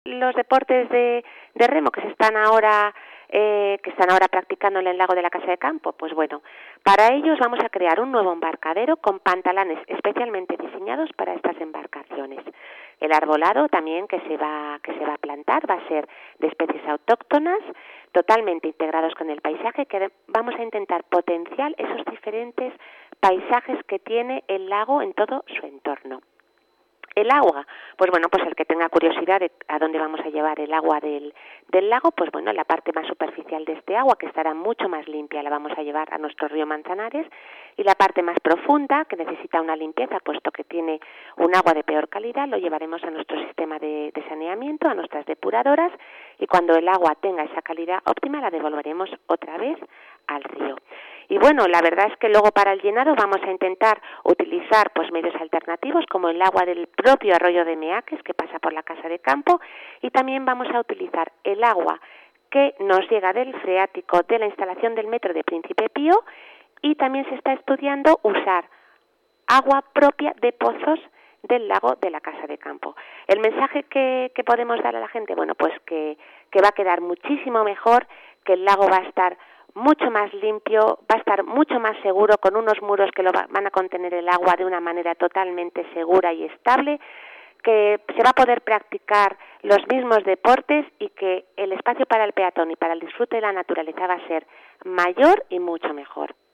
los deportes de remo que están ahora practicando en el lago de la Casa de Campo? Pues bueno, para ellos vamos a crear un nuevo embarcadero con pantalanes especialmente diseñados para estas embarcaciones. El arbolado también que se va a plantar va a ser de especies autóctonas, totalmente integrados con el paisaje, que vamos a intentar potenciar esos diferentes paisajes que tiene el lago en todo su entorno. El agua, pues bueno, pues el que tenga curiosidad de a dónde vamos a llevar el agua del lago, pues bueno, la parte más superficial de este agua, que estará mucho más limpia, la vamos a llevar a nuestro río Manzanares, y la parte más profunda, que necesita una limpieza, puesto que tiene un agua de peor calidad, lo llevaremos a nuestro sistema de saneamiento, a nuestras depuradoras, y cuando el agua tenga esa calidad óptima, la devolveremos otra vez al río. Y bueno, la verdad es que luego para el llenado vamos a intentar utilizar pues medios alternativos como el agua del propio arroyo de Meaques que pasa por la Casa de Campo, y también vamos a utilizar el agua que nos llega del freático de la instalación del metro de Príncipe Pío, y también se está estudiando usar agua propia de pozos del lago de la Casa de Campo. El mensaje que podemos dar a la gente, bueno, pues que va a quedar muchísimo mejor, que el lago va a estar mucho más limpio, va a estar mucho más seguro, con unos muros que van a contener el agua de una manera totalmente segura y estable, que se va a poder practicar los mismos deportes y que el espacio para el peatón y para el disfrute de la naturaleza va a ser mayor y mucho mejor.